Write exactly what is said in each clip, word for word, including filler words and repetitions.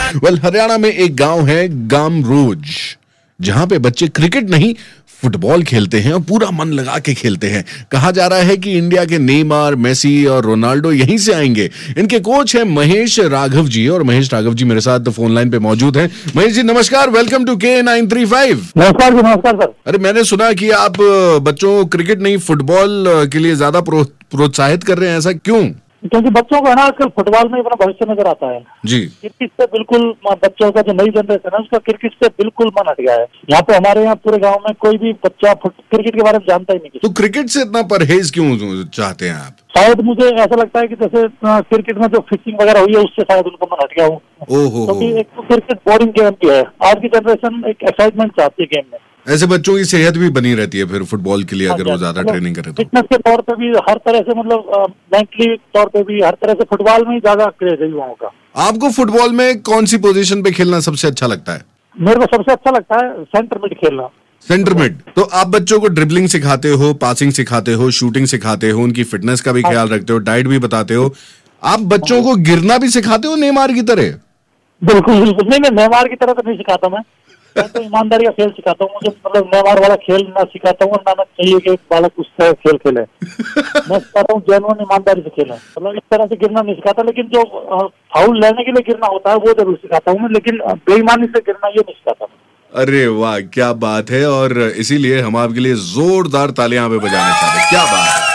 Well, Haryana में एक गांव है गामरोज, जहां पे बच्चे क्रिकेट नहीं फुटबॉल खेलते हैं और पूरा मन लगा के खेलते हैं। कहा जा रहा है कि इंडिया के नेमार, मेसी और रोनाल्डो यहीं से आएंगे। इनके कोच हैं महेश राघव जी, और महेश राघव जी मेरे साथ फोन लाइन पे मौजूद हैं। महेश जी नमस्कार, welcome to K nine three five. नमस्कार जी, नमस्कार सर। अरे, मैंने सुना कि आप बच्चों को क्रिकेट नहीं फुटबॉल के लिए ज्यादा प्रो, प्रोत्साहित कर रहे हैं, ऐसा क्यों? क्योंकि बच्चों को है ना आजकल फुटबॉल में अपना भविष्य नजर आता है जी। क्रिकेट से बिल्कुल बच्चों का जो नई जनरेशन है उसका क्रिकेट से बिल्कुल मन हट गया है। यहाँ पे हमारे यहाँ पूरे गांव में कोई भी बच्चा क्रिकेट के बारे में जानता ही नहीं। तो क्रिकेट से इतना परहेज क्यों चाहते हैं आप? शायद मुझे ऐसा लगता है कि जैसे क्रिकेट में जो फिक्सिंग वगैरह हुई है उससे शायद उनको मन हट गया हो। ओहो, क्योंकि एक तो क्रिकेट बोरिंग गेम भी है, आज की जनरेशन एक एक्साइटमेंट चाहती है गेम में। ऐसे बच्चों की सेहत भी बनी रहती है फिर फुटबॉल के लिए, अगर वो ज्यादा ट्रेनिंग करे तो। फिटनेस के तौर पे भी हर तरह से, मतलब मेंटली तौर पे भी हर तरह से फुटबॉल में ही ज्यादा क्रेज है युवाओं का। आपको फुटबॉल में कौन सी पोजीशन पे खेलना सबसे अच्छा लगता है? मेरे को सबसे अच्छा लगता है सेंटर मिड खेलना। Centre mid. तो आप बच्चों को ड्रिबलिंग सिखाते हो, पासिंग सिखाते हो, शूटिंग सिखाते हो, उनकी फिटनेस का भी ख्याल रखते हो, डाइट भी बताते हो। आप बच्चों को गिरना भी सिखाते हो नेमार की तरह? बिल्कुल बिल्कुल नहीं, मैं नेमार की तरह तो नहीं सिखाता। मैं मैं तो ईमानदारी का खेल सिखाता हूँ। मुझे मतलब नेमार वाला खेल ना सिखाता हूँ, ना मैं चाहिए कि बालक उस तरह खेल खेले। मैं सिखाता हूँ जेन्युइन ईमानदारी से खेलें। मतलब इस तरह से गिरना नहीं सिखाता, लेकिन जो फाउल लेने के लिए गिरना होता है वो जरूर सिखाता हूँ मैं, लेकिन बेईमानी से गिरना ये नहीं सिखाता। अरे वाह, क्या बात है। और इसीलिए हम आपके लिए जोरदार तालियां पे बजाना चाहते हैं। क्या बात है।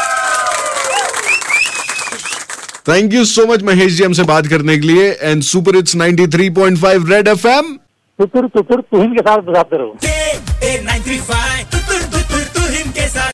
Thank you so much Mahesh ji हमसे बात करने के लिए। And super hits ninety three point five red FM, Tutur Tutur Tuhin के साथ बजाते रहो। के नाइन थ्री फाइव